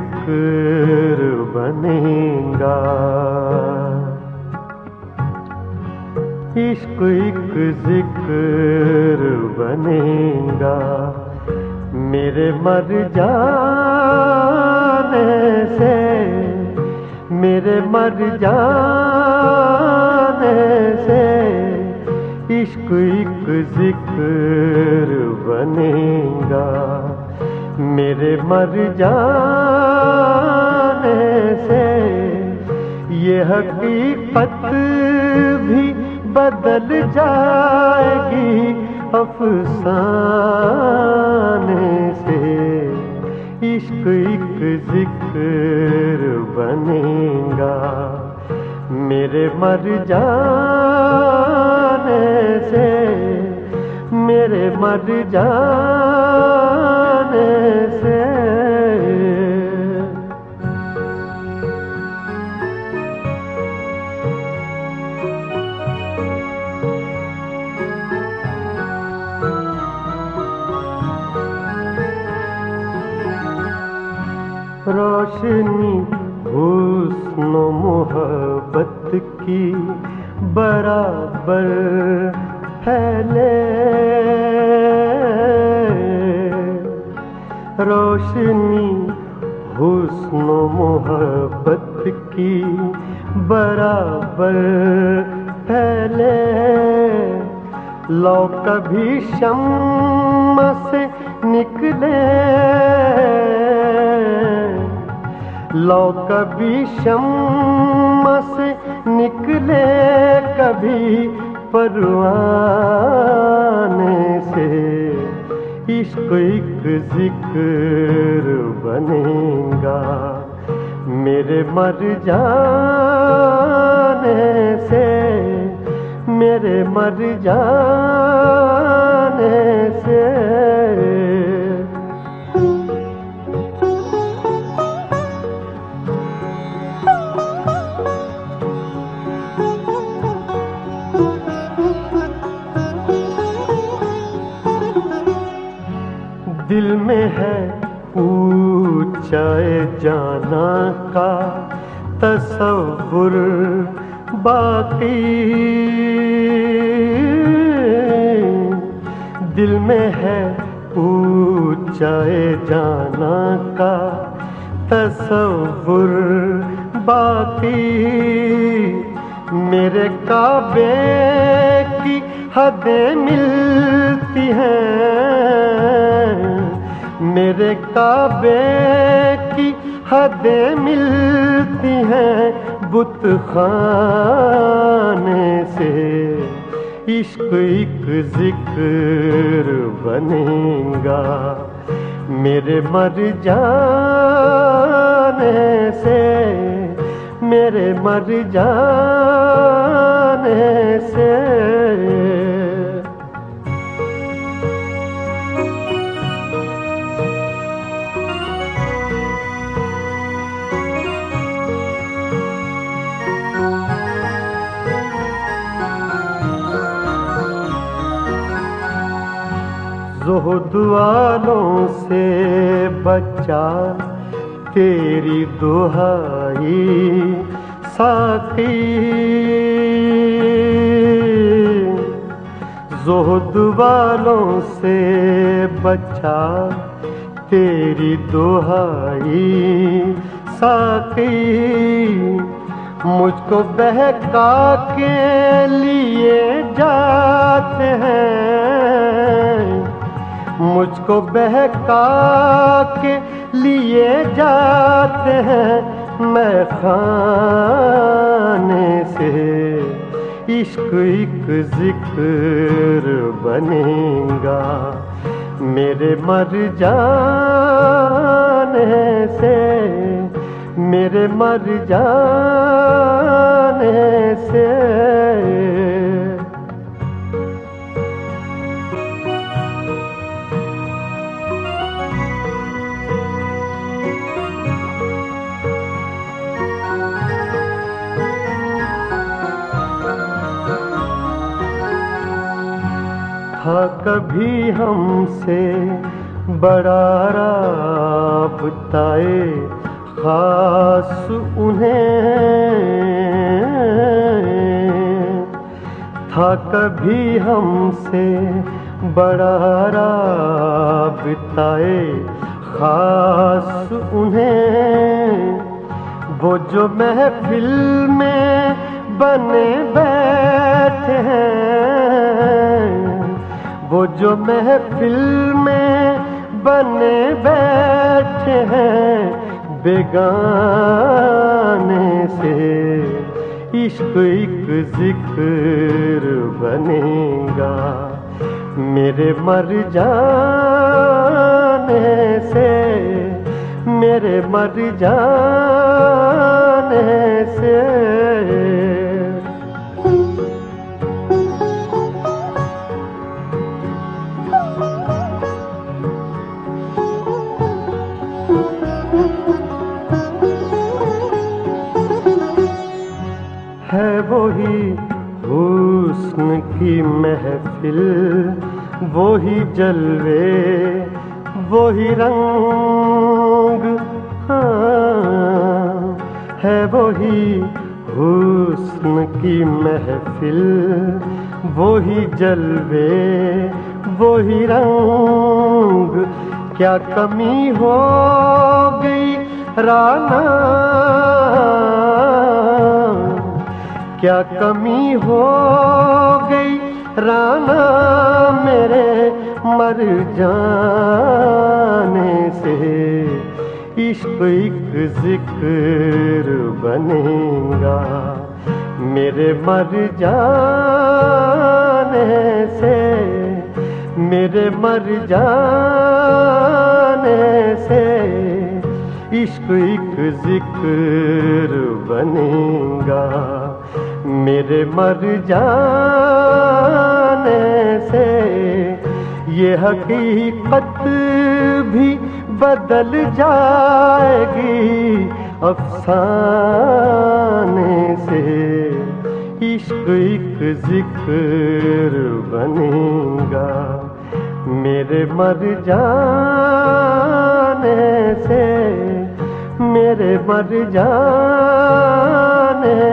जिक्र बनेगा। इश्क एक जिक्र बनेगा। मेरे मर जाने से, मेरे मर जाने से इश्क एक जिक्र बनेगा। मेरे मर जाने से ये हकीकत भी बदल जाएगी अफसाने से। इश्क एक जिक्र बनेगा। मेरे मर जाने से, मेरे मर जाने से। रोशनी हुस्न मोहब्बत की बराबर फैले। रोशनी हुस्न मोहब्बत की बराबर फैले। लो कभी शम्मा से निकले, लो कभी शम्मा से निकले, कभी परवाने से। इश्क एक जिक्र बनेगा। मेरे मर जाने से, मेरे मर जाने से। दिल में है ऊंचाई जाना का तसव्वुर बाकी। दिल में है ऊंचाई जाना का तसव्वुर बाकी। मेरे काबे की हदें मिलती हैं, मेरे काबे की हदें मिलती हैं बुतखाने से। इश्क एक जिक्र बनेगा। मेरे मर जाने से, मेरे मर जाने से। ज़ुहद वालों से बचा तेरी दुहाई साकी। ज़ुहद वालों से बचा तेरी दुहाई साकी। मुझको बहका के लिए जाते हैं, मुझको बहका के लिए जाते हैं मैं खाने से। इश्क एक जिक्र बनेगा। मेरे मर जाने से, मेरे मर जाने से। था कभी हमसे बड़ा राबताए खास उन्हें था कभी हमसे बड़ा राबिताए खास उन्हें। वो जो महफिल में बने बैठे हैं, वो जो महफिल में बने बैठे हैं, बेगाने से इश्क एक जिक्र बनेगा। मेरे मर जाने से, मेरे मर जाने से है वही हुस्न की महफिल, वही जलवे, वही रंग। हाँ, है वही हुस्न की महफिल, वही जलवे, वही रंग। क्या कमी हो गई राना, क्या कमी हो गई राना मेरे मर जाने से। इश्क एक जिक्र बनेगा मेरे मर जाने से, मेरे मर जाने से। इश्क एक जिक्र बनेगा मेरे मर जाने से। ये हकीकत भी बदल जाएगी अफसाने से। इश्क एक जिक्र बनेगा मेरे मर जाने से, मेरे मर जाने